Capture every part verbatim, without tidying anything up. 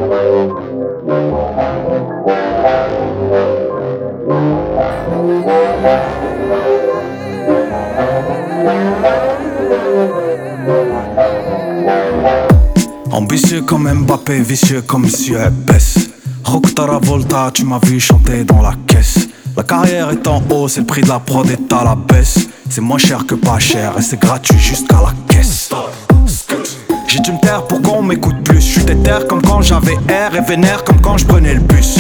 Ambitieux comme Mbappé, vicieux comme Monsieur Ebbes. Roktara Volta, tu m'as vu chanter dans la caisse. La carrière est en haut, c'est le prix de la prod est à la baisse. C'est moins cher que pas cher et c'est gratuit jusqu'à la caisse. J'ai dû me taire pour qu'on m'écoute plus. J'suis déter comme quand j'avais air et vénère comme quand j'prenais le bus.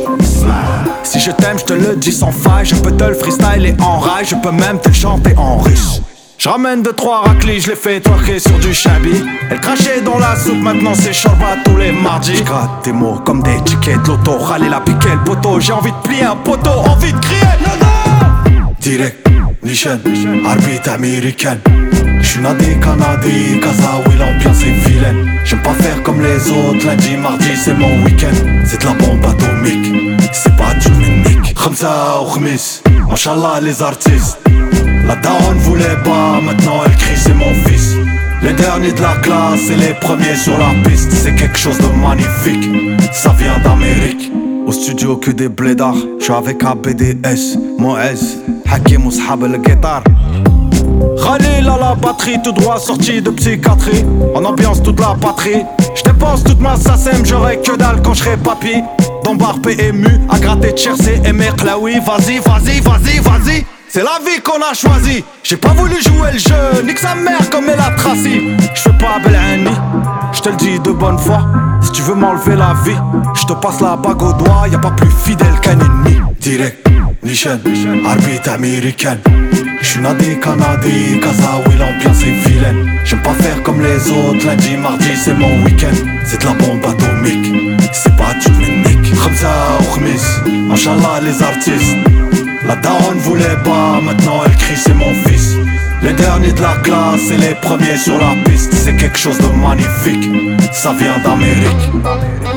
Si je t'aime, j'te le dis sans faille. Je peux te le freestyler en rail, je peux même te le chanter en russe. J'ramène deux trois raclis, j'les fais twerker sur du chabi. Elle crachait dans la soupe, maintenant c'est chorba tous les mardis. J'gratte des mots comme des tickets de l'auto. Râler la piquer le poteau, j'ai envie de plier un poteau, envie de crier non. Direct, Nishan, arbitre américaine. J'suis nadé, canadé, Kazaoui, l'ambiance est vilaine. J'aime pas faire comme les autres, lundi, mardi c'est mon week-end. C'est de la bombe atomique, c'est pas du mimique. Khamsa ou Khmis, Mashallah les artistes. La daronne voulait pas, maintenant elle crie c'est mon fils. Les derniers de la classe et les premiers sur la piste. C'est quelque chose de magnifique, ça vient d'Amérique. Au studio que des blédards, j'suis avec A B D S, Moez, Hakim ou Shab le guitare. Khalil à la batterie, tout droit sorti de psychiatrie. En ambiance toute la patrie. J'dépense toute ma sasem, j'aurai que dalle quand j'serai papy. D'embar P M U, à gratter Tchersé et Merklaoui. Vas-y, vas-y, vas-y, vas-y. C'est la vie qu'on a choisi. J'ai pas voulu jouer le jeu, nique sa mère comme elle a tracé. J'fais pas Belhani, j'te le dis de bonne foi. Si tu veux m'enlever la vie, j'te passe la bague au doigt. Y'a pas plus fidèle qu'un ennemi. Direct, Nishan, arbitre américaine. J'suis nadé, canadé, Kazaoui, l'ambiance est vilaine. J'aime pas faire comme les autres, lundi, mardi c'est mon week-end. C'est de la bombe atomique, c'est pas du mimique. Khamsa ou Khmis, Mashallah les artistes. La daronne voulait pas, maintenant elle crie c'est mon fils. Les derniers de la classe et les premiers sur la piste. C'est quelque chose de magnifique, ça vient d'Amérique.